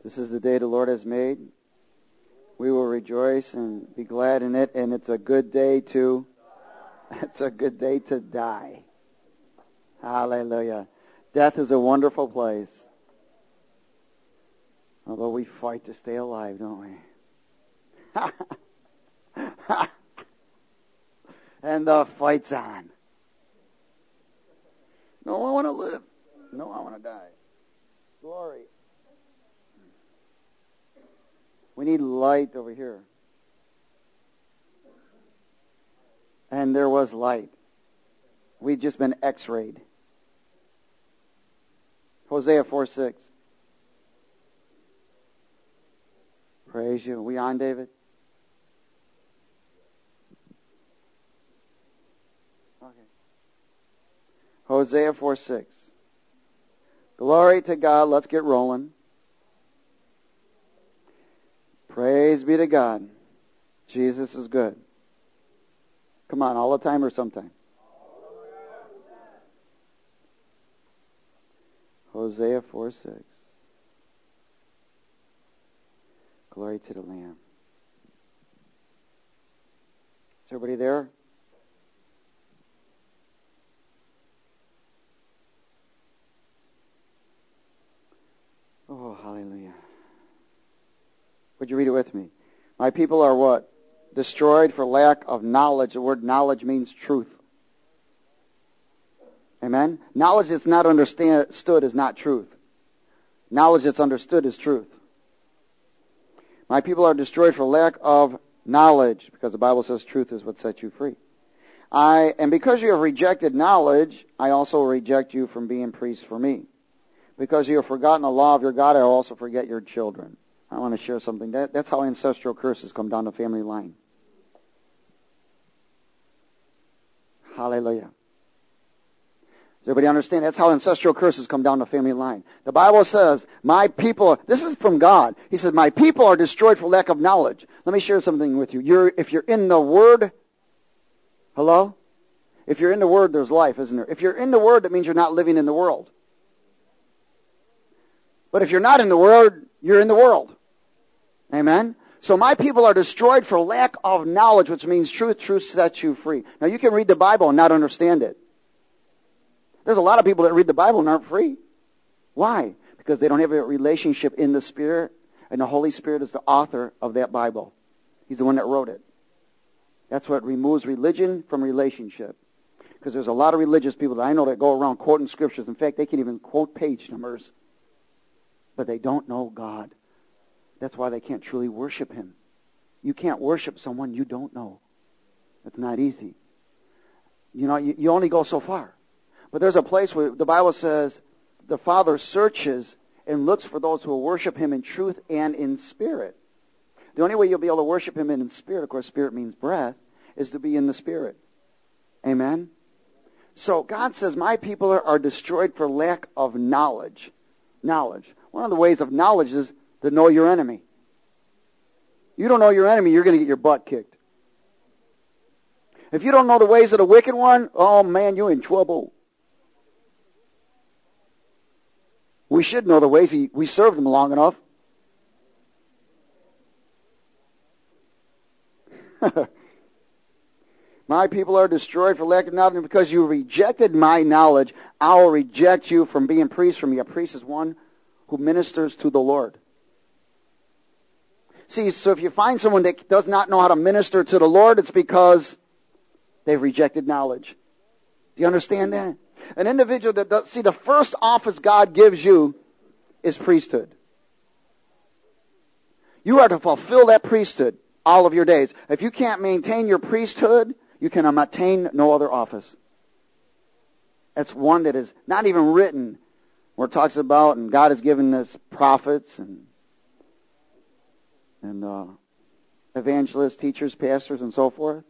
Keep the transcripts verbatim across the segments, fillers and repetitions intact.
This is the day the Lord has made. We will rejoice and be glad in it, and it's a good day to, it's a good day to die. Hallelujah. Death is a wonderful place. Although we fight to stay alive, don't we? And the fight's on. No, I want to live. No, I want to die. Glory. We need light over here. And there was light. We'd just been x-rayed. Hosea four six. Praise you. Are we on, David? Okay. Hosea four six. Glory to God. Let's get rolling. Praise be to God. Jesus is good. Come on, all the time or sometime? Hosea four six. Glory to the Lamb. Is everybody there? Oh, hallelujah. Would you read it with me? My people are what? Destroyed for lack of knowledge. The word knowledge means truth. Amen? Knowledge that's not understood is not truth. Knowledge that's understood is truth. My people are destroyed for lack of knowledge, because the Bible says truth is what sets you free. I, and because you have rejected knowledge, I also reject you from being priests for me. Because you have forgotten the law of your God, I will also forget your children. I want to share something. That, that's how ancestral curses come down the family line. Hallelujah. Does everybody understand? That's how ancestral curses come down the family line. The Bible says, my people, this is from God. He says, my people are destroyed for lack of knowledge. Let me share something with you. You're, if you're in the Word, hello? If you're in the Word, there's life, isn't there? If you're in the Word, that means you're not living in the world. But if you're not in the Word, you're in the world. Amen? So my people are destroyed for lack of knowledge, which means truth. Truth sets you free. Now you can read the Bible and not understand it. There's a lot of people that read the Bible and aren't free. Why? Because they don't have a relationship in the Spirit, and the Holy Spirit is the author of that Bible. He's the one that wrote it. That's what removes religion from relationship. Because there's a lot of religious people that I know that go around quoting scriptures. In fact, they can even quote page numbers. But they don't know God. That's why they can't truly worship Him. You can't worship someone you don't know. It's not easy. You know, you, you only go so far. But there's a place where the Bible says the Father searches and looks for those who will worship Him in truth and in spirit. The only way you'll be able to worship Him in spirit, of course, spirit means breath, is to be in the Spirit. Amen? So God says, my people are, are destroyed for lack of knowledge. Knowledge. One of the ways of knowledge is to know your enemy. You don't know your enemy, you're going to get your butt kicked. If you don't know the ways of the wicked one, oh man, you're in trouble. We should know the ways. He, we served him long enough. My people are destroyed for lack of knowledge, and because you rejected my knowledge, I will reject you from being priests for me. A priest is one who ministers to the Lord. See, so if you find someone that does not know how to minister to the Lord, it's because they've rejected knowledge. Do you understand that? An individual that does, see, the first office God gives you is priesthood. You are to fulfill that priesthood all of your days. If you can't maintain your priesthood, you can attain no other office. That's one that is not even written where it talks about, and God has given us prophets and and uh, evangelists, teachers, pastors, and so forth.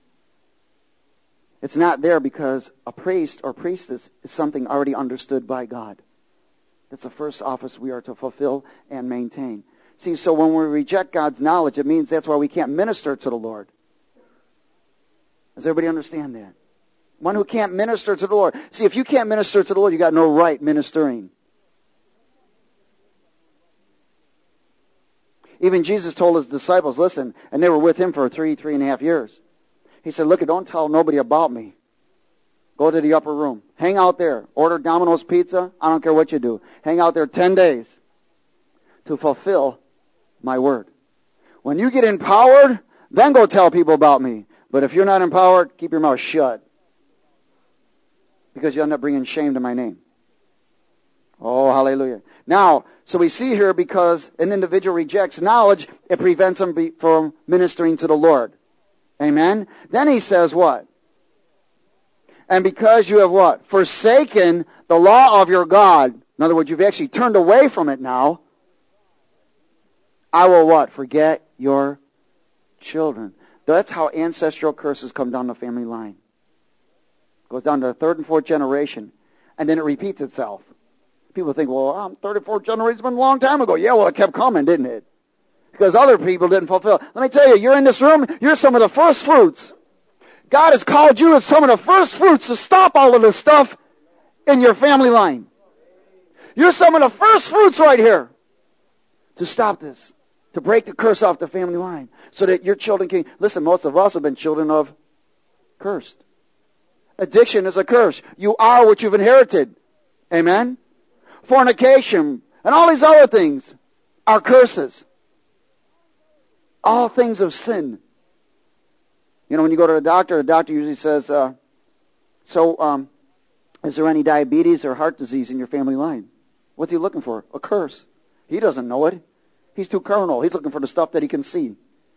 It's not there because a priest or priestess is something already understood by God. That's the first office we are to fulfill and maintain. See, so when we reject God's knowledge, it means that's why we can't minister to the Lord. Does everybody understand that? One who can't minister to the Lord. See, if you can't minister to the Lord, you got no right ministering. Even Jesus told his disciples, listen, and they were with him for three, three and a half years. He said, look, don't tell nobody about me. Go to the upper room. Hang out there. Order Domino's pizza. I don't care what you do. Hang out there ten days to fulfill my word. When you get empowered, then go tell people about me. But if you're not empowered, keep your mouth shut. Because you end up bringing shame to my name. Oh, hallelujah. Now, so we see here because an individual rejects knowledge, it prevents him be, from ministering to the Lord. Amen? Then he says what? And because you have what? Forsaken the law of your God. In other words, you've actually turned away from it now. I will what? Forget your children. That's how ancestral curses come down the family line. It goes down to the third and fourth generation. And then it repeats itself. People think, well, I'm third and fourth generation, it's been a long time ago. Yeah, well, it kept coming, didn't it? Because other people didn't fulfill. Let me tell you, you're in this room, you're some of the first fruits. God has called you as some of the first fruits to stop all of this stuff in your family line. You're some of the first fruits right here to stop this, to break the curse off the family line, so that your children can... Listen, most of us have been children of cursed. Addiction is a curse. You are what you've inherited. Amen? Fornication and all these other things are curses. All things of sin. You know, when you go to the doctor, the doctor usually says, uh, so, um, is there any diabetes or heart disease in your family line? What's he looking for? A curse. He doesn't know it. He's too carnal. He's looking for the stuff that he can see.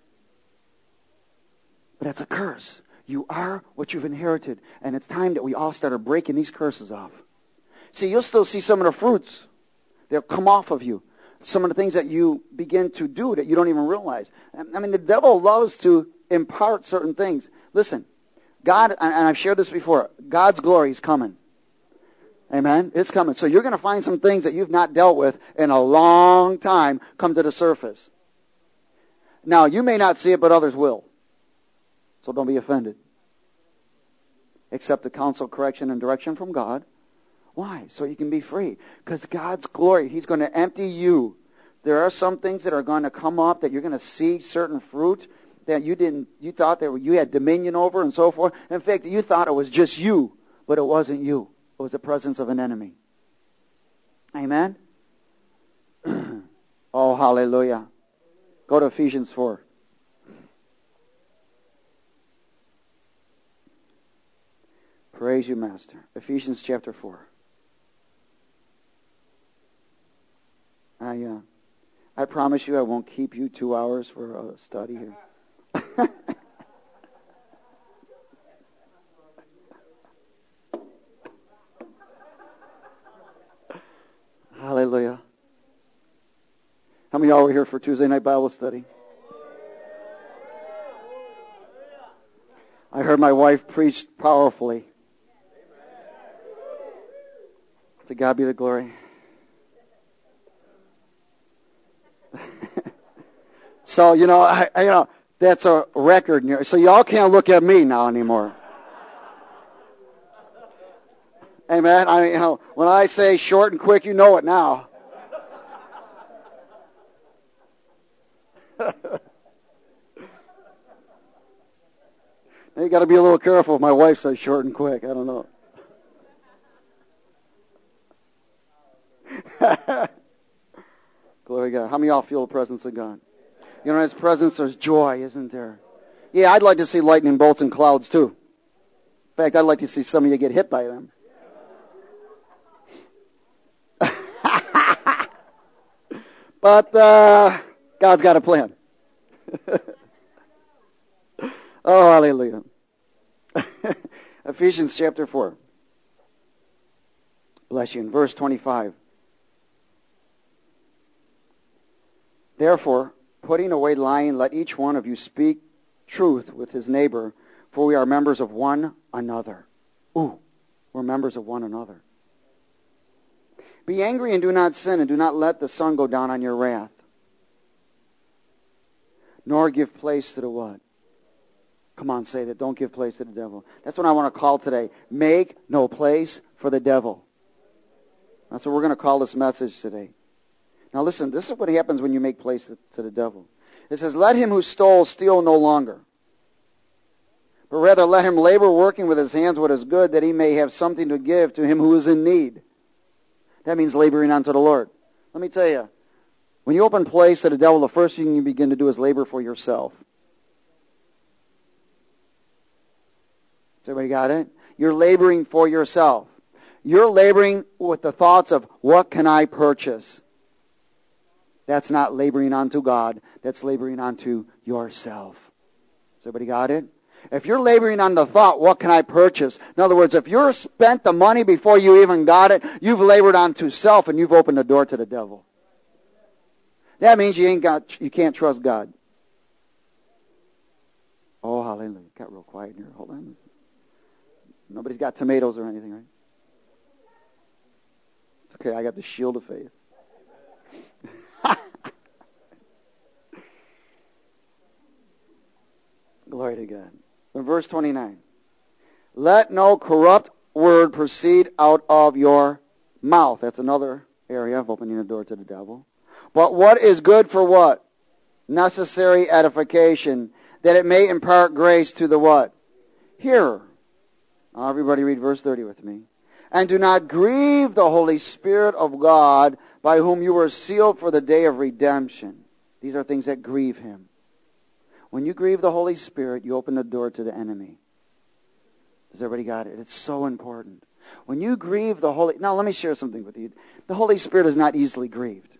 But that's a curse. You are what you've inherited. And it's time that we all started breaking these curses off. See, you'll still see some of the fruits. They'll come off of you. Some of the things that you begin to do that you don't even realize. I mean, the devil loves to impart certain things. Listen, God, and I've shared this before, God's glory is coming. Amen? It's coming. So you're going to find some things that you've not dealt with in a long time come to the surface. Now, you may not see it, but others will. So don't be offended. Accept the counsel, correction, and direction from God. Why? So you can be free. Because God's glory, He's going to empty you. There are some things that are going to come up that you're going to see certain fruit that you didn't, you thought that you had dominion over and so forth. In fact, you thought it was just you, but it wasn't you. It was the presence of an enemy. Amen? Oh, hallelujah. Go to Ephesians four. Praise you, Master. Ephesians chapter four. I, uh, I promise you I won't keep you two hours for a study here. Hallelujah. How many of y'all were here for Tuesday night Bible study? I heard my wife preach powerfully. To God be the glory. So, you know, I, I, you know, that's a record. So y'all can't look at me now anymore. Amen. I mean, you know, when I say short and quick, you know it now. Now you got to be a little careful if my wife says short and quick. I don't know. Glory to God. How many of y'all feel the presence of God? You know, in His presence there's joy, isn't there? Yeah, I'd like to see lightning bolts and clouds too. In fact, I'd like to see some of you get hit by them. But uh, God's got a plan. Oh, hallelujah. Ephesians chapter four. Bless you. In verse twenty-five. Therefore, putting away lying, let each one of you speak truth with his neighbor, for we are members of one another. Ooh, we're members of one another. Be angry and do not sin, and do not let the sun go down on your wrath. Nor give place to the what? Come on, say that. Don't give place to the devil. That's what I want to call today. Make no place for the devil. That's what we're going to call this message today. Now listen, this is what happens when you make place to the devil. It says, let him who stole steal no longer, but rather let him labor working with his hands what is good, that he may have something to give to him who is in need. That means laboring unto the Lord. Let me tell you, when you open place to the devil, the first thing you begin to do is labor for yourself. Has everybody got it? You're laboring for yourself. You're laboring with the thoughts of, what can I purchase? That's not laboring unto God. That's laboring unto yourself. Has everybody got it? If you're laboring on the thought, what can I purchase? In other words, if you're spent the money before you even got it, you've labored onto self and you've opened the door to the devil. That means you ain't got, you can't trust God. Oh, hallelujah. It got real quiet here. Hold on. Nobody's got tomatoes or anything, right? It's okay. I got the shield of faith. Glory to God. In verse twenty-nine, let no corrupt word proceed out of your mouth. That's another area of opening the door to the devil. But what is good for what? Necessary edification, that it may impart grace to the what? Hearer. Now everybody read verse thirty with me. And do not grieve the Holy Spirit of God, by whom you were sealed for the day of redemption. These are things that grieve him. When you grieve the Holy Spirit, you open the door to the enemy. Has everybody got it? It's so important. When you grieve the Holy... Now, let me share something with you. The Holy Spirit is not easily grieved.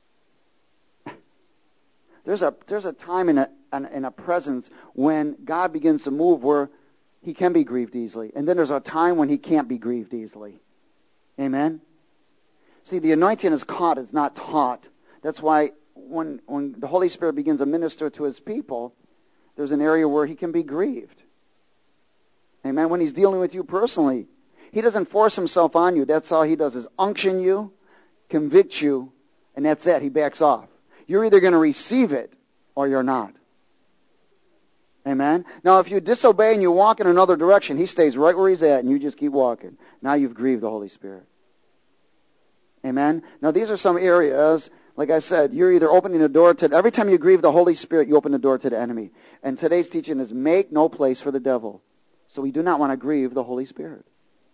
There's a there's a time in a, in a presence when God begins to move where he can be grieved easily. And then there's a time when he can't be grieved easily. Amen? See, the anointing is caught, it's not taught. That's why when when the Holy Spirit begins to minister to his people, there's an area where he can be grieved. Amen? When he's dealing with you personally, he doesn't force himself on you. That's all he does is unction you, convict you, and that's it. He backs off. You're either going to receive it or you're not. Amen? Now, if you disobey and you walk in another direction, he stays right where he's at and you just keep walking. Now you've grieved the Holy Spirit. Amen? Now, these are some areas, like I said, you're either opening the door to... Every time you grieve the Holy Spirit, you open the door to the enemy. And today's teaching is make no place for the devil. So we do not want to grieve the Holy Spirit.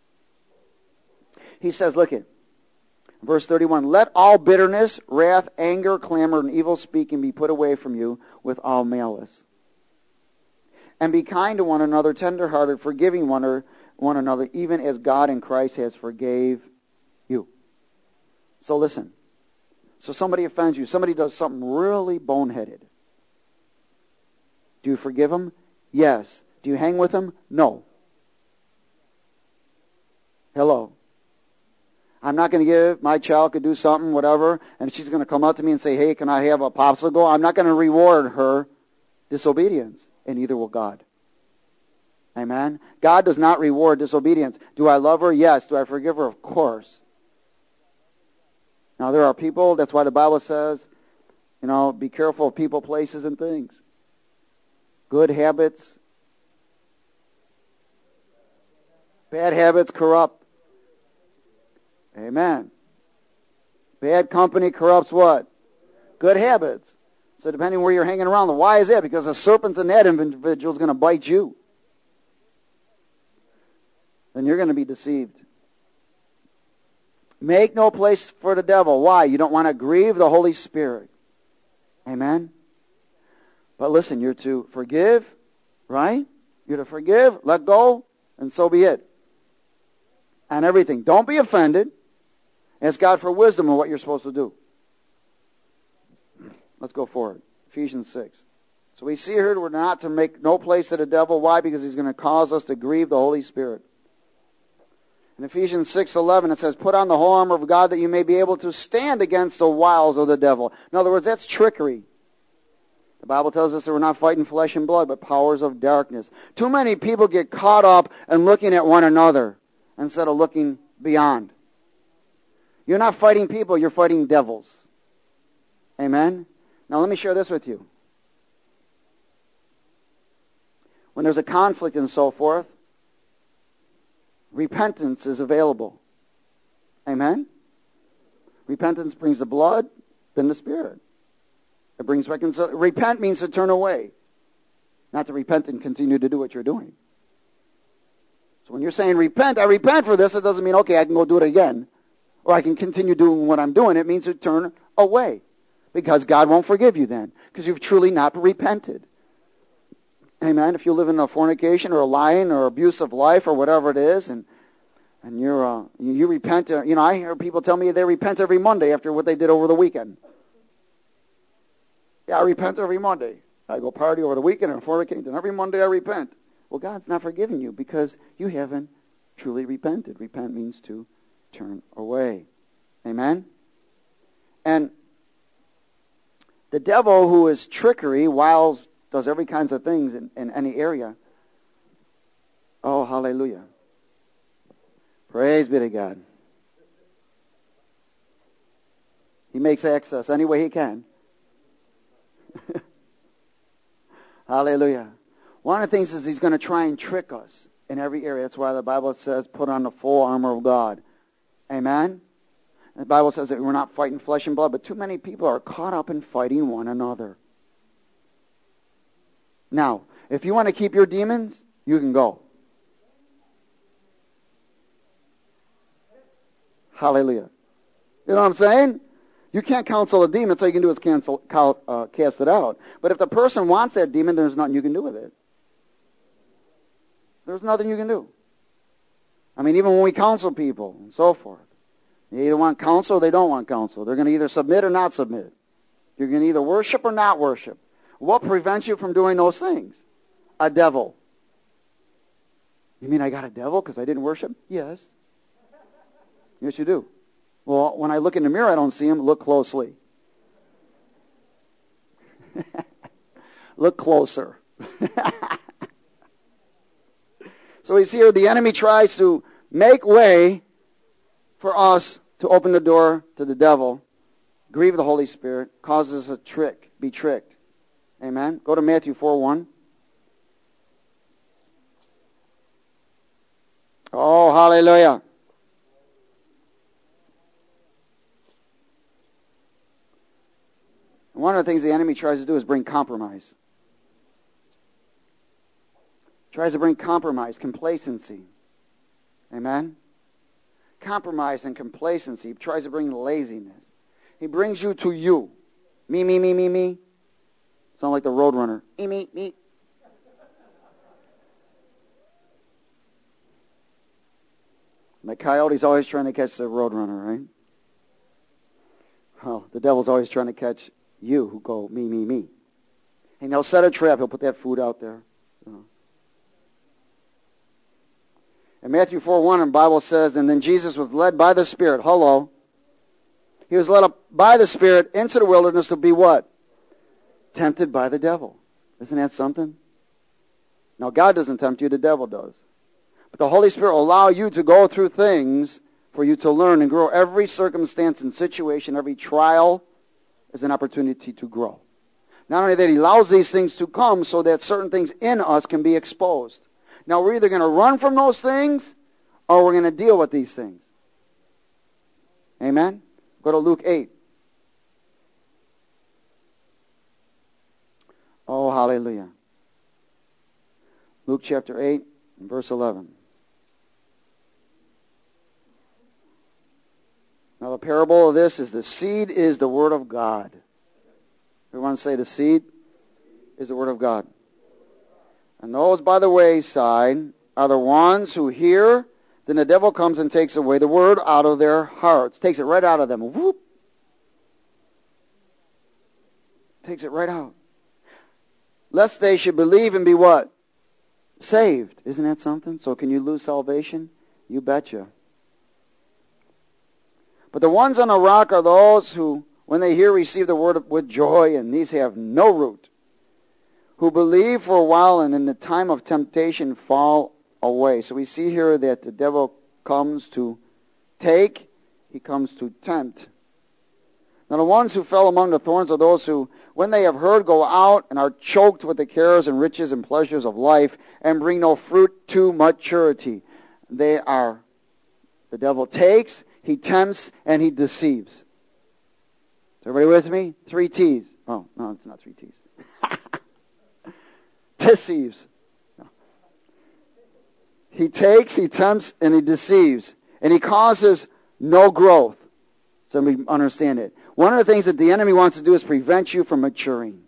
He says, look at verse thirty-one, let all bitterness, wrath, anger, clamor, and evil speaking be put away from you with all malice. And be kind to one another, tenderhearted, forgiving one, one another, even as God in Christ has forgave you. So listen. So somebody offends you. Somebody does something really boneheaded. Do you forgive them? Yes. Do you hang with them? No. Hello. I'm not going to give, my child could do something, whatever, and she's going to come up to me and say, hey, can I have a popsicle? I'm not going to reward her disobedience, and neither will God. Amen? God does not reward disobedience. Do I love her? Yes. Do I forgive her? Of course. Now, there are people, that's why the Bible says, you know, be careful of people, places, and things. Good habits. Bad habits corrupt. Amen. Bad company corrupts what? Good habits. So depending where you're hanging around, why is that? Because a serpent's in that individual is going to bite you. Then you're going to be deceived. Make no place for the devil. Why? You don't want to grieve the Holy Spirit. Amen? But listen, you're to forgive, right? You're to forgive, let go, and so be it. And everything. Don't be offended. Ask God for wisdom on what you're supposed to do. Let's go forward. Ephesians six. So we see here we're not to make no place to the devil. Why? Because he's going to cause us to grieve the Holy Spirit. In Ephesians six eleven it says, put on the whole armor of God that you may be able to stand against the wiles of the devil. In other words, that's trickery. The Bible tells us that we're not fighting flesh and blood, but powers of darkness. Too many people get caught up in looking at one another instead of looking beyond. You're not fighting people, you're fighting devils. Amen? Now let me share this with you. When there's a conflict and so forth, repentance is available. Amen? Repentance brings the blood, than the Spirit. It brings reconciliation. Repent means to turn away, not to repent and continue to do what you're doing. So when you're saying repent, I repent for this, it doesn't mean, okay, I can go do it again, or I can continue doing what I'm doing. It means to turn away, because God won't forgive you then, because you've truly not repented. Amen. If you live in a fornication or a lying or abusive life or whatever it is, and and you're uh, you, you repent, uh, you know, I hear people tell me they repent every Monday after what they did over the weekend. Yeah, I repent every Monday. I go party over the weekend and fornicate, and every Monday I repent. Well, God's not forgiving you because you haven't truly repented. Repent means to turn away. Amen? And the devil, who is trickery, wiles, does every kinds of things in, in any area. Oh, hallelujah. Praise be to God. He makes access any way he can. Hallelujah. One of the things is he's going to try and trick us in every area. That's why the Bible says, put on the full armor of God. Amen? The Bible says that we're not fighting flesh and blood, but too many people are caught up in fighting one another. Now, if you want to keep your demons, you can go. Hallelujah. You know what I'm saying? You can't counsel a demon, so you can do is cancel, cal, uh, cast it out. But if the person wants that demon, there's nothing you can do with it. There's nothing you can do. I mean, even when we counsel people and so forth, they either want counsel or they don't want counsel. They're going to either submit or not submit. You're going to either worship or not worship. What prevents you from doing those things? A devil. You mean I got a devil because I didn't worship? Yes. Yes, you do. Well, when I look in the mirror, I don't see him. Look closely. Look closer. So we see here the enemy tries to make way for us to open the door to the devil, grieve the Holy Spirit, causes a trick, be tricked. Amen. Go to Matthew four one. Oh, hallelujah. One of the things the enemy tries to do is bring compromise. Tries to bring compromise, complacency. Amen? Compromise and complacency. He tries to bring laziness. He brings you to you. Me, me, me, me, me. Sound like the Roadrunner. Me, me, me. The coyote's always trying to catch the Roadrunner, right? Oh, the devil's always trying to catch you who go, me, me, me. And he'll set a trap. He'll put that food out there. You know. In Matthew four one, the Bible says, and then Jesus was led by the Spirit. Hello. He was led up by the Spirit into the wilderness to be what? Tempted by the devil. Isn't that something? Now, God doesn't tempt you. The devil does. But the Holy Spirit will allow you to go through things for you to learn and grow. Every circumstance and situation, every trial is an opportunity to grow. Not only that, he allows these things to come so that certain things in us can be exposed. Now, we're either going to run from those things or we're going to deal with these things. Amen? Go to Luke eight. Oh, hallelujah. Luke chapter eight and verse eleven. Now, the parable of this is the seed is the word of God. Everyone say the seed is the word of God. And those by the wayside are the ones who hear, then the devil comes and takes away the word out of their hearts. Takes it right out of them. Whoop. Takes it right out. Lest they should believe and be what? Saved. Isn't that something? So can you lose salvation? You betcha. But the ones on the rock are those who, when they hear, receive the word with joy, and these have no root, who believe for a while and in the time of temptation fall away. So we see here that the devil comes to take, he comes to tempt. Now the ones who fell among the thorns are those who, when they have heard, go out and are choked with the cares and riches and pleasures of life and bring no fruit to maturity. They are, the devil takes, he tempts, and he deceives. everybody with me? Three T's. Oh, no, it's not three T's. Deceives. No. He takes, he tempts, and he deceives. And he causes no growth. Somebody understand it. One of the things that the enemy wants to do is prevent you from maturing.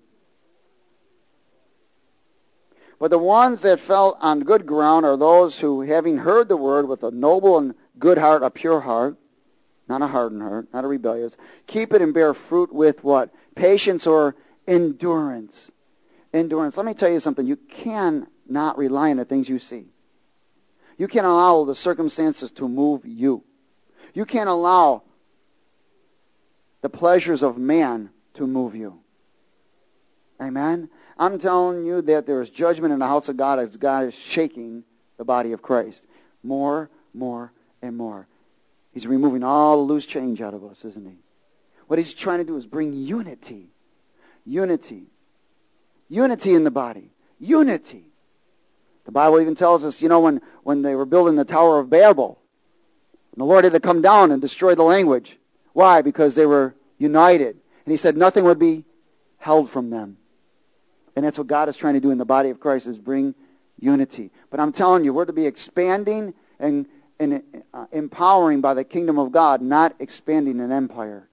But the ones that fell on good ground are those who, having heard the word with a noble and good heart, a pure heart, not a hardened heart, not a rebellious, keep it and bear fruit with what? Patience or endurance. Endurance. Let me tell you something. You cannot rely on the things you see. You can't allow the circumstances to move you. You can't allow the pleasures of man to move you. Amen? I'm telling you that there is judgment in the house of God as God is shaking the body of Christ. More, more, and more. He's removing all the loose change out of us, isn't he? What he's trying to do is bring unity. Unity. Unity in the body. Unity. The Bible even tells us, you know, when, when they were building the Tower of Babel, the Lord had to come down and destroy the language. Why? Because they were united. And he said nothing would be held from them. And that's what God is trying to do in the body of Christ, is bring unity. But I'm telling you, we're to be expanding and, and uh, empowering by the kingdom of God, not expanding an empire.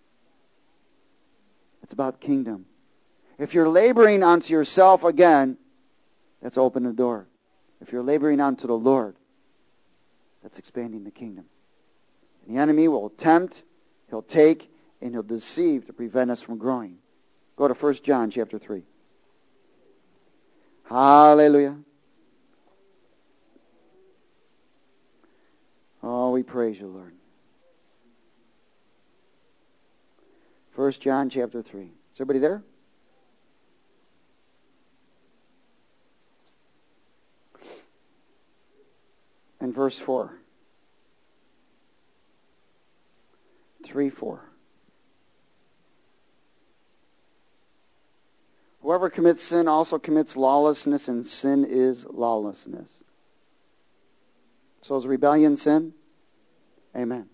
It's about kingdom. If you're laboring onto yourself again, that's open the door. If you're laboring onto the Lord, that's expanding the kingdom. And the enemy will tempt, he'll take, and he'll deceive to prevent us from growing. Go to First John chapter three. Hallelujah. Oh, we praise you, Lord. First John chapter three. Is everybody there? And verse four. three, four. Whoever commits sin also commits lawlessness, and sin is lawlessness. So is rebellion sin? Amen.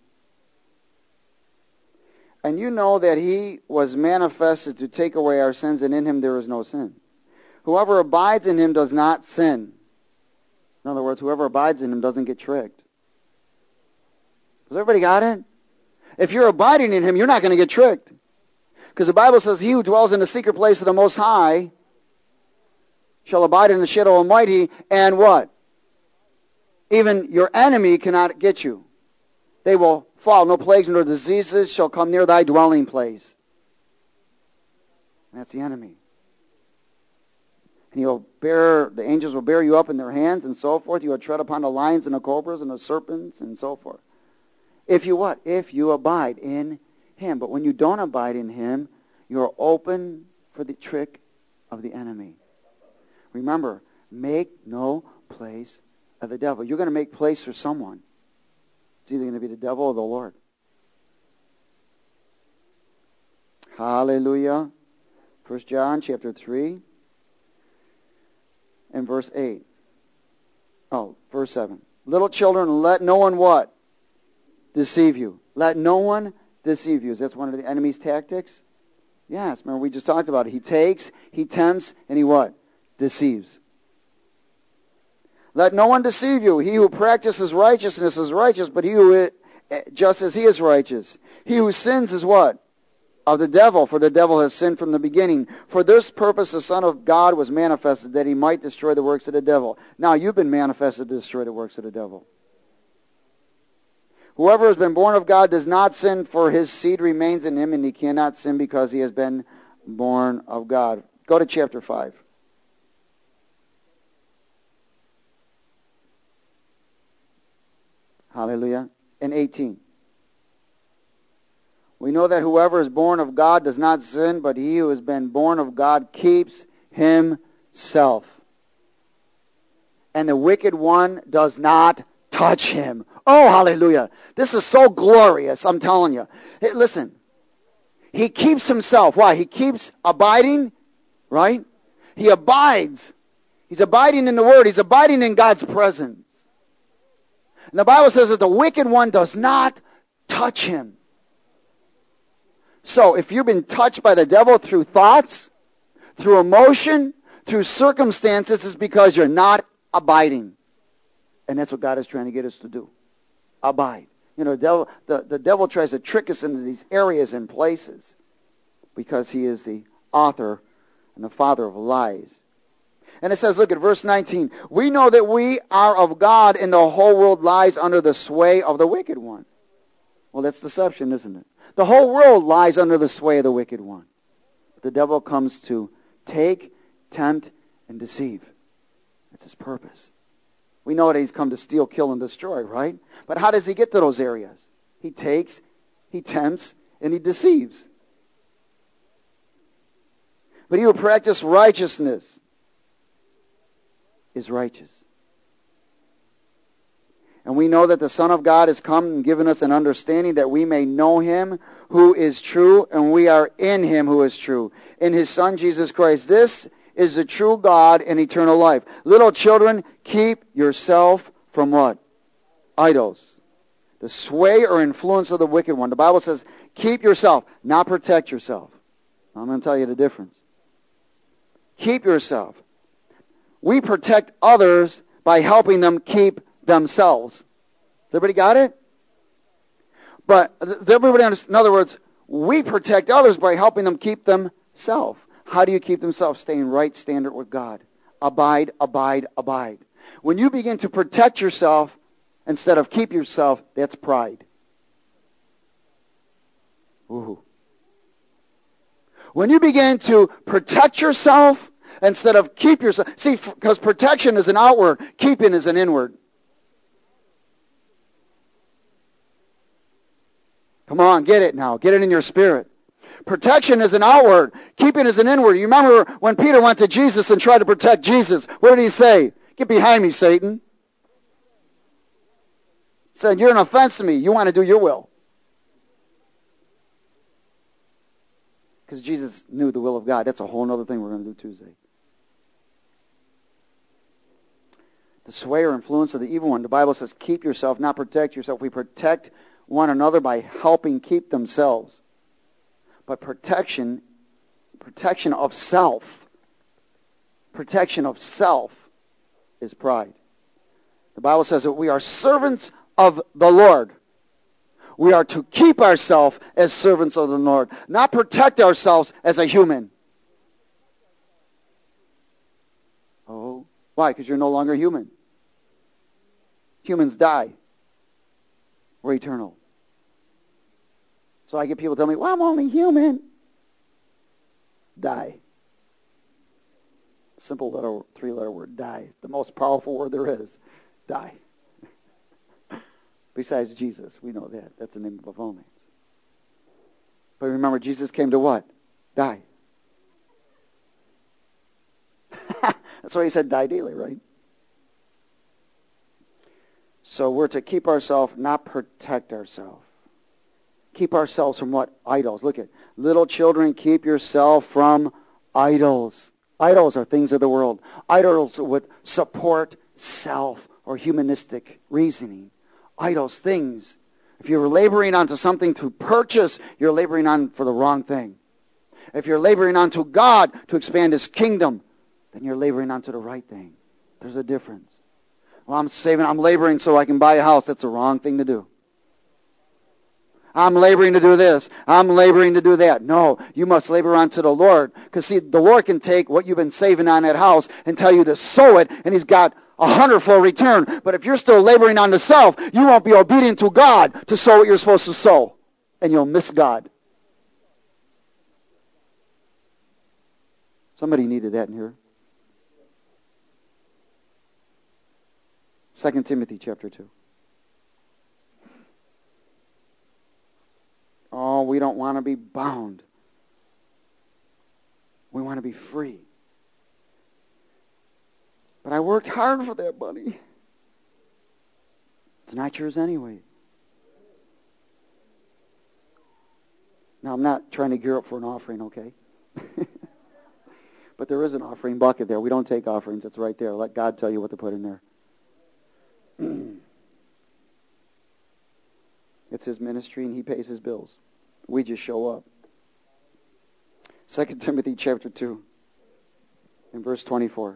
And you know that he was manifested to take away our sins, and in him there is no sin. Whoever abides in him does not sin. In other words, whoever abides in him doesn't get tricked. Has everybody got it? If you're abiding in him, you're not going to get tricked. Because the Bible says, he who dwells in the secret place of the Most High shall abide in the shadow of Almighty, and what? Even your enemy cannot get you. They will fall. No plagues nor diseases shall come near thy dwelling place. And that's the enemy. And he'll bear, the angels will bear you up in their hands and so forth. You will tread upon the lions and the cobras and the serpents and so forth. If you what? If you abide in him. But when you don't abide in him, you're open for the trick of the enemy. Remember, make no place of the devil. You're going to make place for someone. It's either going to be the devil or the Lord. Hallelujah. First John chapter three and verse eight. Oh, verse seven. Little children, let no one what? Deceive you. Let no one deceive you. Is that one of the enemy's tactics? Yes. Remember, we just talked about it. He takes, he tempts, and he what? Deceives. Let no one deceive you. He who practices righteousness is righteous, but he who is, just as he is righteous. He who sins is what? Of the devil, for the devil has sinned from the beginning. For this purpose the Son of God was manifested, that he might destroy the works of the devil. Now you've been manifested to destroy the works of the devil. Whoever has been born of God does not sin, for his seed remains in him, and he cannot sin because he has been born of God. Go to chapter five. Hallelujah. And eighteen. We know that whoever is born of God does not sin, but he who has been born of God keeps himself. And the wicked one does not touch him. Oh, hallelujah. This is so glorious, I'm telling you. Hey, listen. He keeps himself. Why? He keeps abiding, right? He abides. He's abiding in the Word. He's abiding in God's presence. And the Bible says that the wicked one does not touch him. So if you've been touched by the devil through thoughts, through emotion, through circumstances, it's because you're not abiding. And that's what God is trying to get us to do. Abide. You know, the devil, the, the devil tries to trick us into these areas and places because he is the author and the father of lies. And it says, look at verse nineteen. We know that we are of God and the whole world lies under the sway of the wicked one. Well, that's deception, isn't it? The whole world lies under the sway of the wicked one. The devil comes to take, tempt, and deceive. That's his purpose. We know that he's come to steal, kill, and destroy, right? But how does he get to those areas? He takes, he tempts, and he deceives. But he who practices righteousness is righteous. And we know that the Son of God has come and given us an understanding that we may know him who is true, and we are in him who is true, in his Son Jesus Christ. This is the true God and eternal life. Little children, keep yourself from what? Idols. The sway or influence of the wicked one. The Bible says, keep yourself, not protect yourself. I'm going to tell you the difference. Keep yourself. We protect others by helping them keep themselves. Does everybody got it? But does everybody understand? In other words, we protect others by helping them keep themselves. How do you keep themselves? Stay in right standard with God. Abide, abide, abide. When you begin to protect yourself instead of keep yourself, that's pride. Ooh. When you begin to protect yourself instead of keep yourself. See, because protection is an outward, keeping is an inward. Come on, get it now. Get it in your spirit. Protection is an outward. Keeping is an inward. You remember when Peter went to Jesus and tried to protect Jesus. What did he say? Get behind me, Satan. He said, you're an offense to me. You want to do your will. Because Jesus knew the will of God. That's a whole other thing we're going to do Tuesday. The sway or influence of the evil one. The Bible says, keep yourself, not protect yourself. We protect one another by helping keep themselves. But protection, protection of self, protection of self is pride. The Bible says that we are servants of the Lord. We are to keep ourselves as servants of the Lord, not protect ourselves as a human. Oh, why? Because you're no longer human. Humans die. We're eternal. So I get people tell me, well, I'm only human. Die. Simple letter, three-letter word, die. The most powerful word there is. Die. Besides Jesus, we know that. That's the name above all names. But remember, Jesus came to what? Die. That's why he said die daily, right? So we're to keep ourselves, not protect ourselves. Keep ourselves from what? Idols. Look at little children, keep yourself from idols. Idols are things of the world. Idols would support self or humanistic reasoning. Idols, things. If you're laboring onto something to purchase, you're laboring on for the wrong thing. If you're laboring onto God to expand his kingdom, then you're laboring onto the right thing. There's a difference. Well, I'm saving, I'm laboring so I can buy a house. That's the wrong thing to do. I'm laboring to do this. I'm laboring to do that. No, you must labor unto the Lord. Because see, the Lord can take what you've been saving on that house and tell you to sow it, and he's got a hundredfold return. But if you're still laboring on the self, you won't be obedient to God to sow what you're supposed to sow. And you'll miss God. Somebody needed that in here. Second Timothy chapter two. Oh, we don't want to be bound. We want to be free. But I worked hard for that money. It's not yours anyway. Now, I'm not trying to gear up for an offering, okay? But there is an offering bucket there. We don't take offerings. It's right there. Let God tell you what to put in there. It's his ministry and he pays his bills. We just show up. Second Timothy chapter two and verse twenty-four.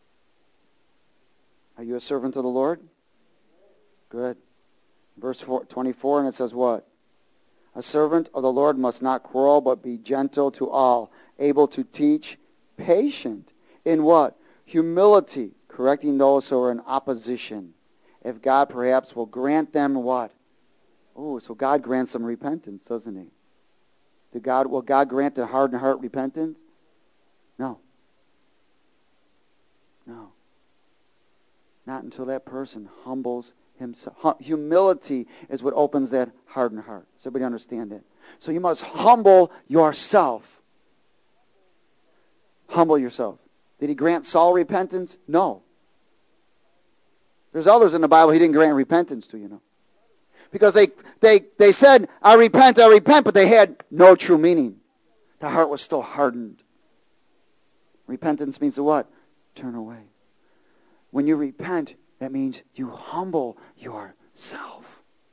Are you a servant of the Lord? Good. Verse twenty-four, and it says what? A servant of the Lord must not quarrel, but be gentle to all, able to teach, patient. In what? Humility, correcting those who are in opposition. If God perhaps will grant them what? Oh, so God grants them repentance, doesn't he? Did God, will God grant a hardened heart repentance? No. No. Not until that person humbles himself. Humility is what opens that hardened heart. Does everybody understand that? So you must humble yourself. Humble yourself. Did he grant Saul repentance? No. There's others in the Bible he didn't grant repentance to, you know. Because they, they, they said, I repent, I repent, but they had no true meaning. The heart was still hardened. Repentance means to what? Turn away. When you repent, that means you humble yourself.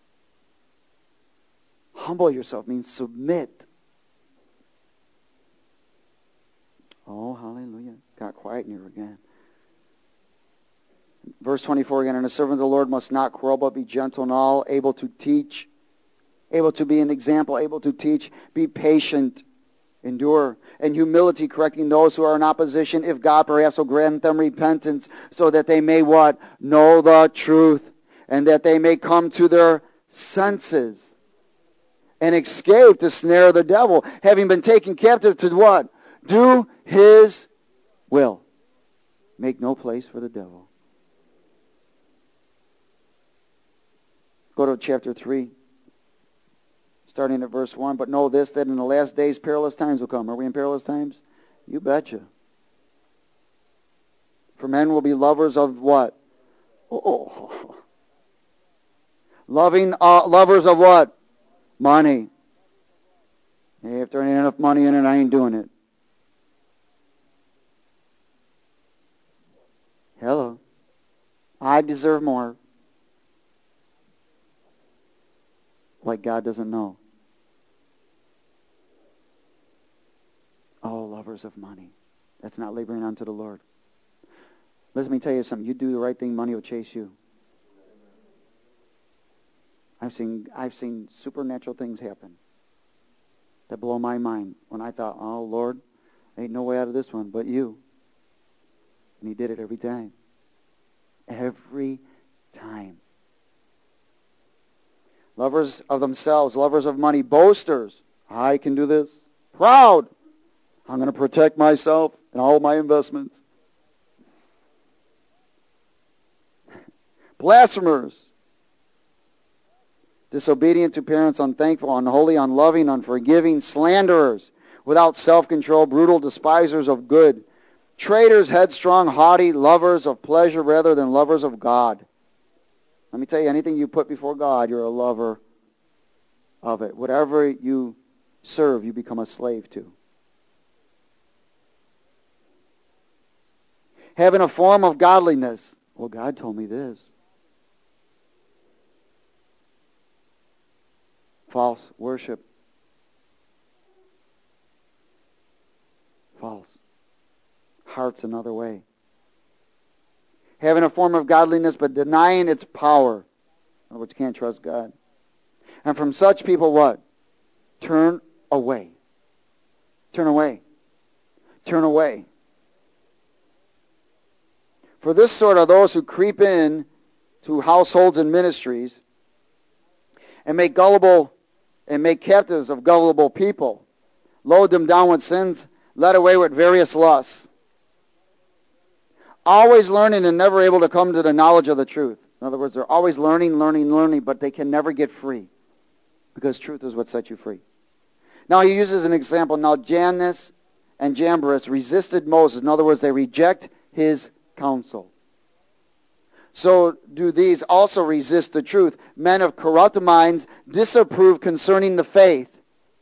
Humble yourself means submit. Oh, hallelujah. Got quiet in here again. Verse twenty-four again, and a servant of the Lord must not quarrel, but be gentle in all, able to teach, able to be an example, able to teach, be patient, endure, and humility, correcting those who are in opposition, if God perhaps will grant them repentance, so that they may what? Know the truth, and that they may come to their senses, and escape the snare of the devil, having been taken captive to what? Do his will. Make no place for the devil. Go to chapter three, starting at verse one. But know this, that in the last days perilous times will come. Are we in perilous times? You betcha. For men will be lovers of what? Oh. Loving, uh, lovers of what? Money. Hey, if there ain't enough money in it, I ain't doing it. Hello. I deserve more. Like God doesn't know. Oh, lovers of money. That's not laboring unto the Lord. Let me tell you something. You do the right thing, money will chase you. I've seen I've seen supernatural things happen that blow my mind when I thought, oh, Lord, ain't no way out of this one but you. And he did it every time. Every time. Lovers of themselves, lovers of money, boasters. I can do this. Proud. I'm going to protect myself and all my investments. Blasphemers. Disobedient to parents, unthankful, unholy, unloving, unforgiving, slanderers, without self-control, brutal, despisers of good, traitors, headstrong, haughty, lovers of pleasure rather than lovers of God. Let me tell you, anything you put before God, you're a lover of it. Whatever you serve, you become a slave to. Having a form of godliness. Well, God told me this. False worship. False. Heart's another way. Having a form of godliness, but denying its power. In other words, you can't trust God. And from such people, what? Turn away. Turn away. Turn away. For this sort are those who creep in to households and ministries and make gullible and make captives of gullible people, load them down with sins, led away with various lusts. Always learning and never able to come to the knowledge of the truth. In other words, they're always learning, learning, learning, but they can never get free. Because truth is what sets you free. Now he uses an example. Now Jannes and Jambres resisted Moses. In other words, they reject his counsel. So do these also resist the truth. Men of corrupt minds disapprove concerning the faith.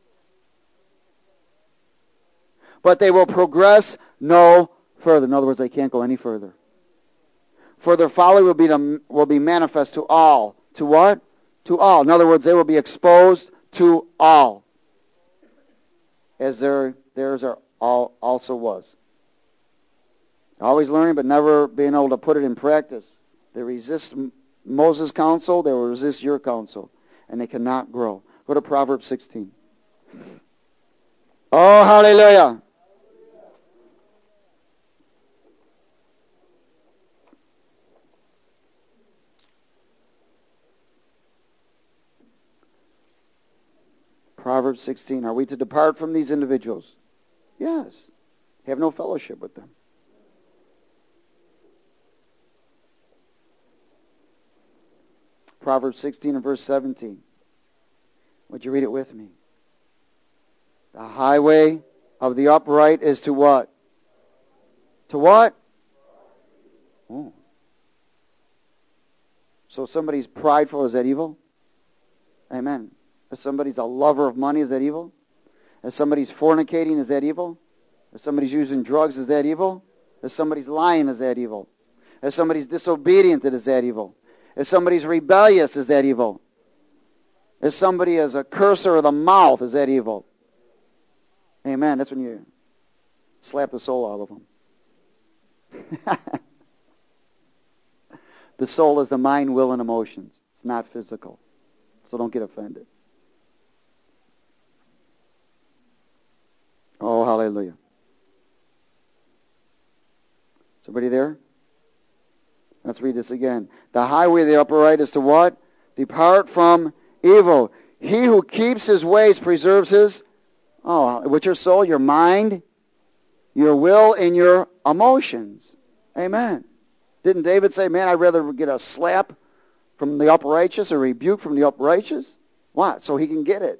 But they will progress no further. In other words, they can't go any further. For their folly will be to, will be manifest to all. To what? To all. In other words, they will be exposed to all. As their theirs are all, also was. Always learning, but never being able to put it in practice. They resist Moses' counsel, they will resist your counsel, and they cannot grow. Go to Proverbs sixteen. Oh, hallelujah. Proverbs sixteen. Are we to depart from these individuals? Yes. Have no fellowship with them. Proverbs sixteen and verse seventeen. Would you read it with me? The highway of the upright is to what? To what? Oh. So if somebody's prideful, is that evil? Amen. If somebody's a lover of money, is that evil? If somebody's fornicating, is that evil? If somebody's using drugs, is that evil? If somebody's lying, is that evil? If somebody's disobedient, is that evil? If somebody's rebellious, is that evil? If somebody is a cursor of the mouth, is that evil? Amen. That's when you slap the soul out of them. The soul is the mind, will, and emotions. It's not physical. So don't get offended. Oh, hallelujah. Somebody there? Let's read this again. The highway of the upright is to what? Depart from evil. He who keeps his ways preserves his, oh, with your soul, your mind, your will, and your emotions. Amen. Didn't David say, man, I'd rather get a slap from the uprighteous, a rebuke from the uprighteous? Why? So he can get it.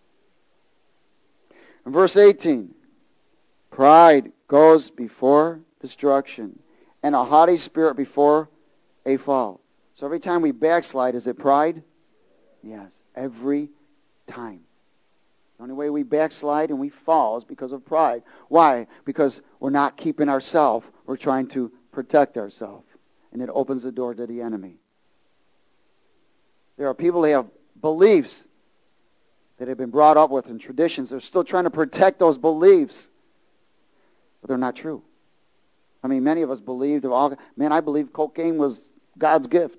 In verse eighteen, pride goes before destruction, and a haughty spirit before a fall. So every time we backslide, is it pride? Yes, every time. The only way we backslide and we fall is because of pride. Why? Because we're not keeping ourselves. We're trying to protect ourselves. And it opens the door to the enemy. There are people who have beliefs that have been brought up with and traditions. They're still trying to protect those beliefs. But they're not true. I mean, many of us believed, all, man, I believe cocaine was God's gift.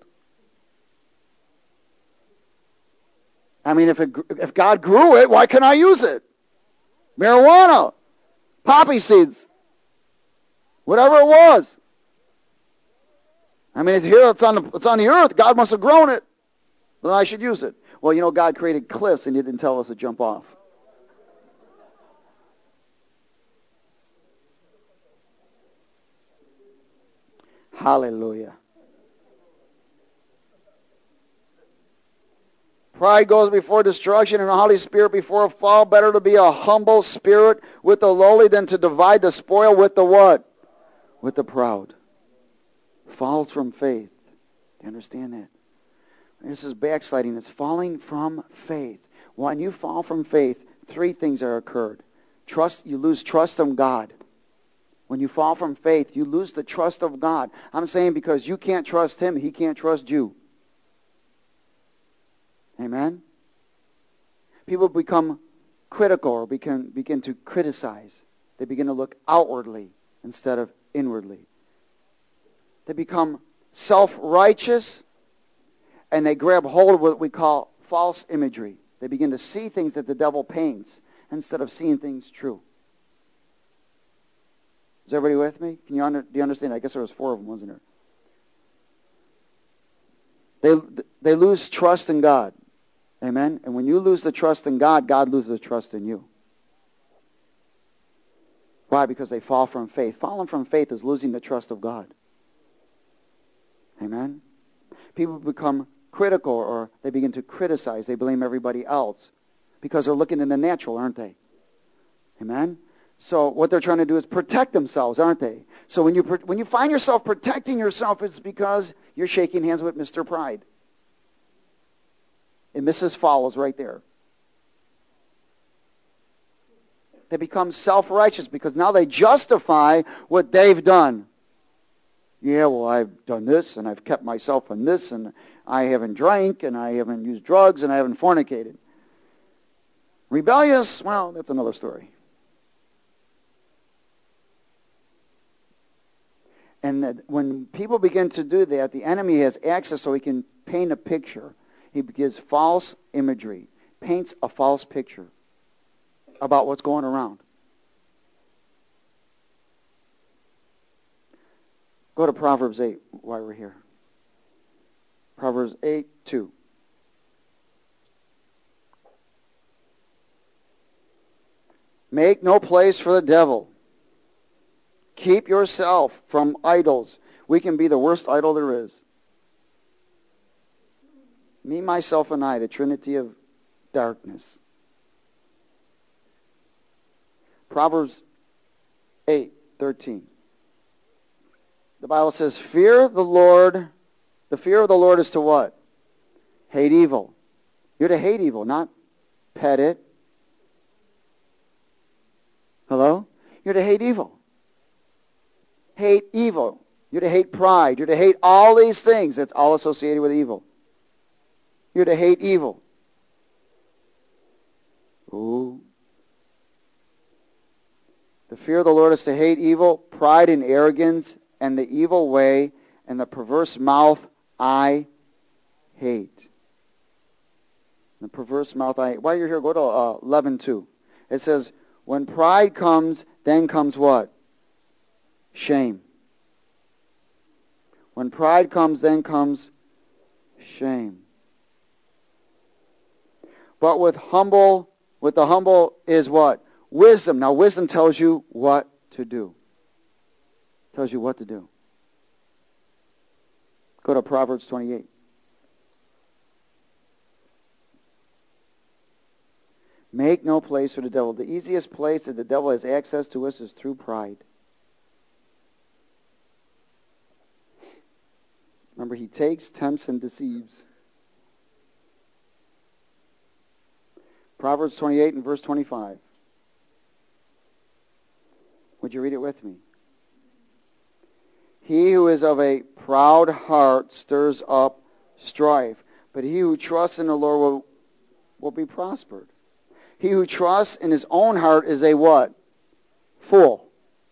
I mean, if it, if God grew it, why can't I use it? Marijuana, poppy seeds, whatever it was. I mean, it's here, it's on the, it's on the earth. God must have grown it. Then I should use it. Well, you know, God created cliffs and he didn't tell us to jump off. Hallelujah. Pride goes before destruction and a haughty spirit before a fall. Better to be a humble spirit with the lowly than to divide the spoil with the what? With the proud. Falls from faith. Do you understand that? This is backsliding. It's falling from faith. When you fall from faith, three things are occurred. Trust, you lose trust in God. When you fall from faith, you lose the trust of God. I'm saying because you can't trust him, he can't trust you. Amen? People become critical or begin, begin to criticize. They begin to look outwardly instead of inwardly. They become self-righteous and they grab hold of what we call false imagery. They begin to see things that the devil paints instead of seeing things true. Is everybody with me? Can you under, do you understand? I guess there was four of them, wasn't there? They, they lose trust in God. Amen? And when you lose the trust in God, God loses the trust in you. Why? Because they fall from faith. Falling from faith is losing the trust of God. Amen? People become critical or they begin to criticize. They blame everybody else because they're looking in the natural, aren't they? Amen? So what they're trying to do is protect themselves, aren't they? So when you when you find yourself protecting yourself, it's because you're shaking hands with Mister Pride. And Missus Fall is right there. They become self-righteous because now they justify what they've done. Yeah, well, I've done this, and I've kept myself in this, and I haven't drank, and I haven't used drugs, and I haven't fornicated. Rebellious, well, that's another story. And that when people begin to do that, the enemy has access so he can paint a picture. He gives false imagery, paints a false picture about what's going around. Go to Proverbs eight while we're here. Proverbs eight, two. Make no place for the devil. Keep yourself from idols. We can be the worst idol there is. Me, myself, and I, the trinity of darkness. Proverbs eight, thirteen. The Bible says, fear the Lord. The fear of the Lord is to what? Hate evil. You're to hate evil, not pet it. Hello? You're to hate evil. Hate evil. You're to hate pride. You're to hate all these things. That's all associated with evil. You're to hate evil. Ooh. The fear of the Lord is to hate evil, pride and arrogance, and the evil way, and the perverse mouth I hate. The perverse mouth I hate. While you're here, go to uh, eleven two. It says, when pride comes, then comes what? Shame. When pride comes, then comes shame. But with humble, with the humble is what? Wisdom. Now wisdom tells you what to do. Tells you what to do. Go to Proverbs twenty-eight. Make no place for the devil. The easiest place that the devil has access to us is through pride. Remember, he takes, tempts, and deceives. Proverbs twenty-eight and verse twenty-five. Would you read it with me? He who is of a proud heart stirs up strife, but he who trusts in the Lord will, will be prospered. He who trusts in his own heart is a what? Fool.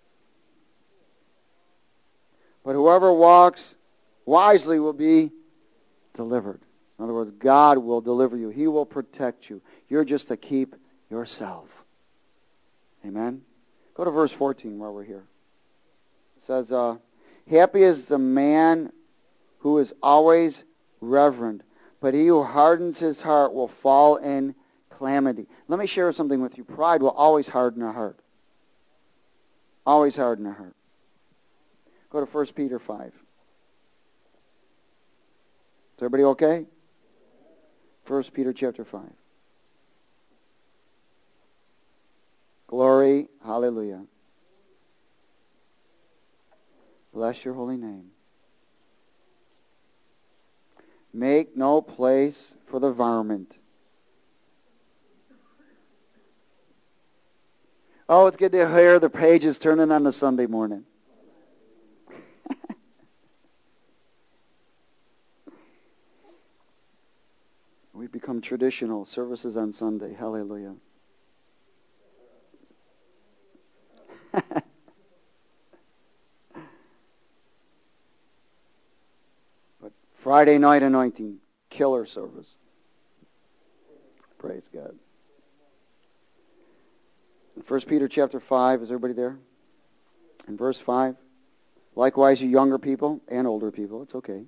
But whoever walks wisely will be delivered. In other words, God will deliver you. He will protect you. You're just to keep yourself. Amen? Go to verse fourteen while we're here. It says, uh, happy is the man who is always reverent, but he who hardens his heart will fall in calamity. Let me share something with you. Pride will always harden a heart. Always harden a heart. Go to First Peter five. Is everybody okay? First Peter chapter five. Glory, hallelujah. Bless your holy name. Make no place for the varmint. Oh, it's good to hear the pages turning on a Sunday morning. We've become traditional. Services on Sunday. Hallelujah. But Friday night anointing, killer service. Praise God. First Peter chapter five, is everybody there? In verse five. Likewise, you younger people and older people, it's okay.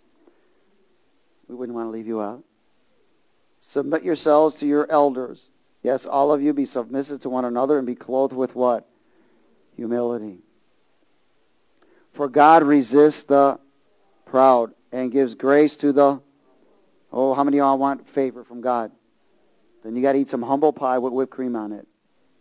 We wouldn't want to leave you out. Submit yourselves to your elders. Yes, all of you be submissive to one another and be clothed with what? Humility. For God resists the proud and gives grace to the... Oh, how many of y'all want favor from God? Then you got to eat some humble pie with whipped cream on it.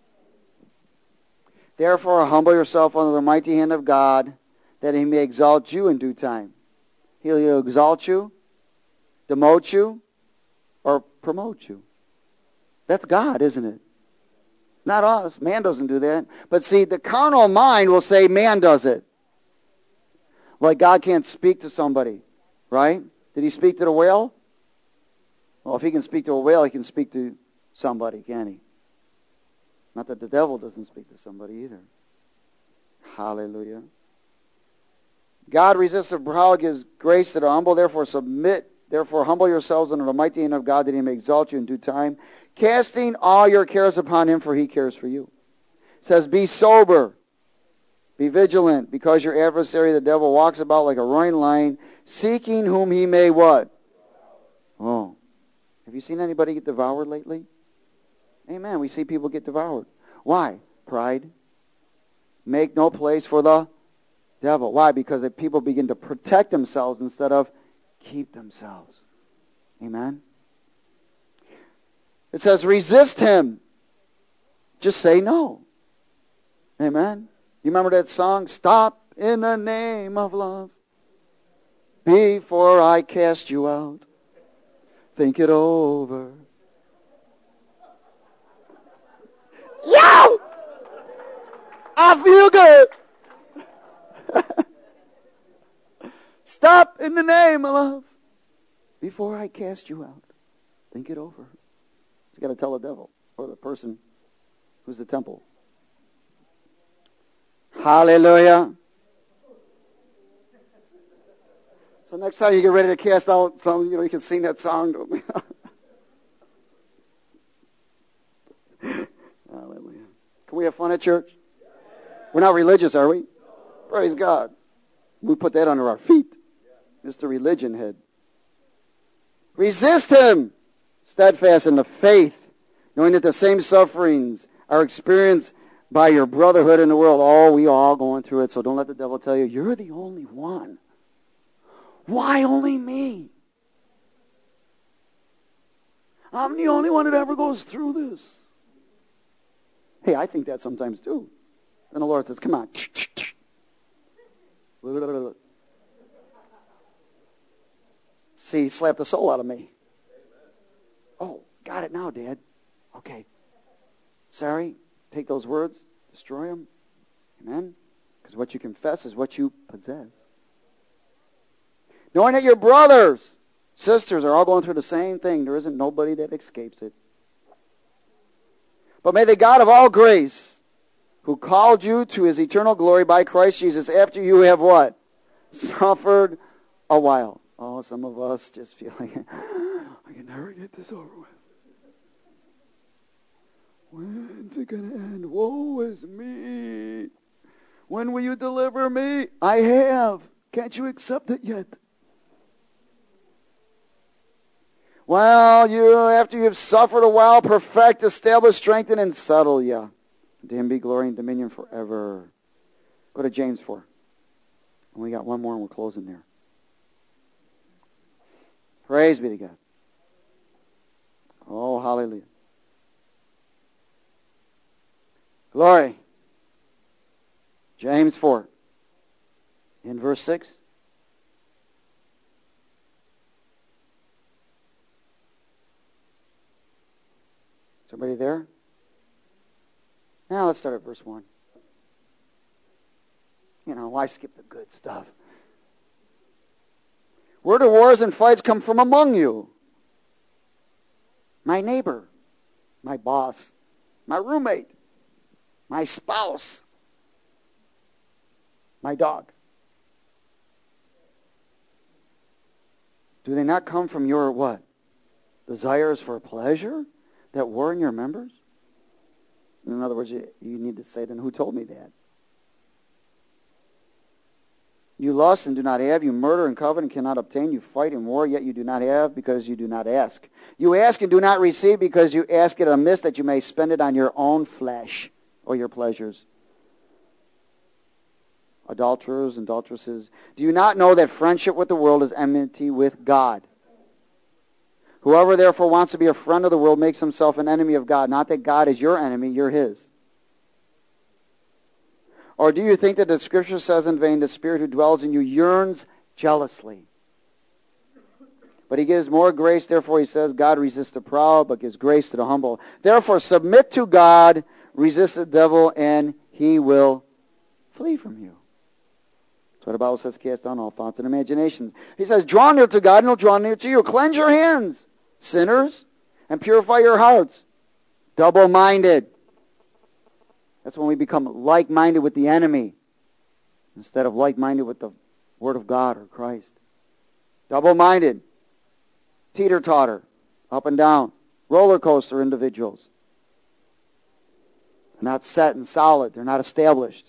Therefore, humble yourself under the mighty hand of God, that he may exalt you in due time. He'll either exalt you, demote you, or promote you. That's God, isn't it? Not us. Man doesn't do that. But see, the carnal mind will say man does it. Like God can't speak to somebody, right? Did he speak to the whale? Well, if he can speak to a whale, he can speak to somebody, can he? Not that the devil doesn't speak to somebody either. Hallelujah. God resists the proud, gives grace to the humble. Therefore submit, therefore humble yourselves under the mighty hand of God, that he may exalt you in due time, casting all your cares upon him, for he cares for you. It says, be sober, be vigilant, because your adversary, the devil, walks about like a roaring lion, seeking whom he may what? Oh. Have you seen anybody get devoured lately? Amen. We see people get devoured. Why? Pride. Make no place for the devil. Why? Because if people begin to protect themselves instead of keep themselves. Amen. It says, resist him. Just say no. Amen. You remember that song? Stop in the name of love. Before I cast you out. Think it over. Yo! I feel good. Stop in the name of love. Before I cast you out. Think it over. You got to tell the devil or the person who's the temple. Hallelujah. So next time you get ready to cast out some, you know, you can sing that song to me. Hallelujah. Can we have fun at church? We're not religious, are we? Praise God. We put that under our feet. Mister Religion head. Resist him, steadfast in the faith, knowing that the same sufferings are experienced by your brotherhood in the world. Oh, we all going through it, so don't let the devil tell you, you're the only one. Why only me? I'm the only one that ever goes through this. Hey, I think that sometimes too. And the Lord says, come on. See, slap the soul out of me. Oh, got it now, Dad. Okay. Sorry. Take those words. Destroy them. Amen? Because what you confess is what you possess. Knowing that your brothers, sisters are all going through the same thing. There isn't nobody that escapes it. But may the God of all grace, who called you to his eternal glory by Christ Jesus, after you have what? Suffered a while. Oh, some of us just feel like, I can never get this over with. When's it going to end? Woe is me. When will you deliver me? I have. Can't you accept it yet? Well, you, after you've suffered a while, perfect, establish, strengthen, and settle you. To him be glory and dominion forever. Go to James four. And we got one more and we're closing there. Praise be to God. Oh, hallelujah. Glory. James four. In verse six. Somebody there? Now let's start at verse one. You know, why skip the good stuff? Where do wars and fights come from among you? My neighbor, my boss, my roommate, my spouse, my dog. Do they not come from your what? Desires for pleasure that war in your members? In other words, you, you need to say, then who told me that? You lust and do not have. You murder and covet and cannot obtain. You fight and war, yet you do not have because you do not ask. You ask and do not receive because you ask it amiss, that you may spend it on your own flesh or your pleasures. Adulterers and adulteresses, do you not know that friendship with the world is enmity with God? Whoever therefore wants to be a friend of the world makes himself an enemy of God. Not that God is your enemy, you're his. Or do you think that the Scripture says in vain, the Spirit who dwells in you yearns jealously? But he gives more grace, therefore he says, God resists the proud, but gives grace to the humble. Therefore submit to God, resist the devil, and he will flee from you. That's what the Bible says, cast down all thoughts and imaginations. He says, draw near to God, and he'll draw near to you. Cleanse your hands, sinners, and purify your hearts, double-minded. That's when we become like-minded with the enemy instead of like-minded with the Word of God or Christ. Double-minded, teeter-totter, up and down, roller coaster individuals. They're not set and solid. They're not established.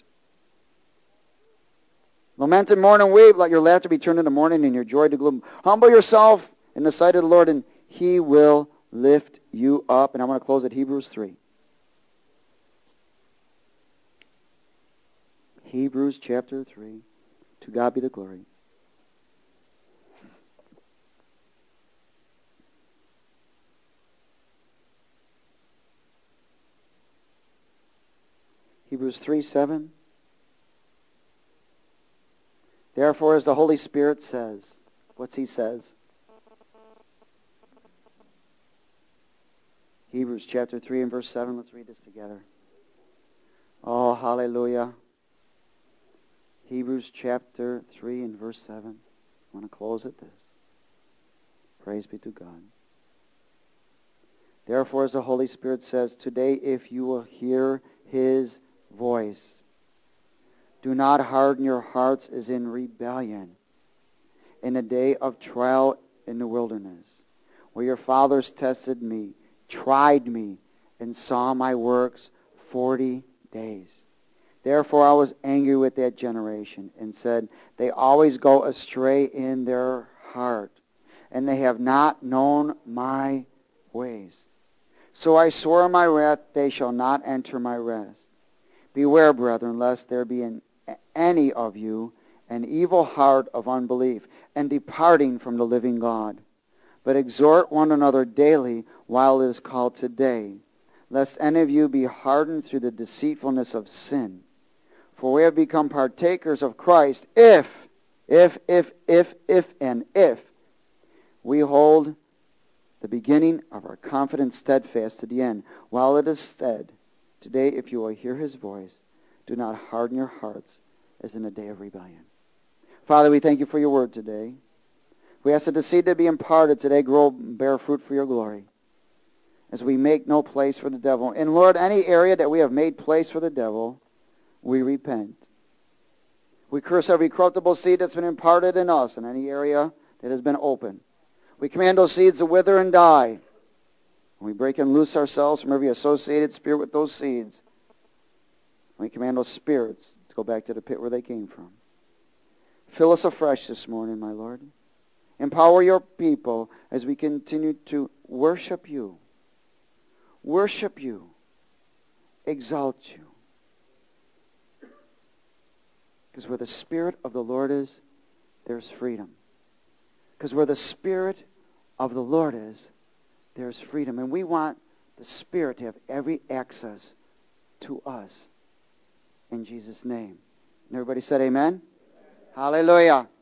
Lament and mourn and weep. Let your laughter be turned into mourning and your joy to gloom. Humble yourself in the sight of the Lord, and He will lift you up. And I'm going to close at Hebrews three. Hebrews chapter three. To God be the glory. Hebrews three seven. Therefore, as the Holy Spirit says, what's He says? Hebrews chapter three and verse seven. Let's read this together. Oh, hallelujah. Hebrews chapter three and verse seven. I want to close at this. Praise be to God. Therefore, as the Holy Spirit says, today if you will hear His voice, do not harden your hearts as in rebellion in the day of trial in the wilderness, where your fathers tested me, tried me, and saw my works forty days. Therefore I was angry with that generation and said, they always go astray in their heart, and they have not known my ways. So I swore in my wrath, they shall not enter my rest. Beware, brethren, lest there be in any of you an evil heart of unbelief, and departing from the living God. But exhort one another daily while it is called today, lest any of you be hardened through the deceitfulness of sin. For we have become partakers of Christ if, if, if, if, if, and if we hold the beginning of our confidence steadfast to the end. While it is said, today if you will hear His voice, do not harden your hearts as in the day of rebellion. Father, we thank You for Your word today. We ask that the seed that be imparted today grow and bear fruit for Your glory, as we make no place for the devil. And Lord, any area that we have made place for the devil, we repent. We curse every corruptible seed that's been imparted in us in any area that has been open. We command those seeds to wither and die. We break and loose ourselves from every associated spirit with those seeds. We command those spirits to go back to the pit where they came from. Fill us afresh this morning, my Lord. Empower Your people as we continue to worship You. Worship You. Exalt You. Because where the Spirit of the Lord is, there's freedom. Because where the Spirit of the Lord is, there's freedom. And we want the Spirit to have every access to us. In Jesus' name. And everybody said amen? Amen. Hallelujah.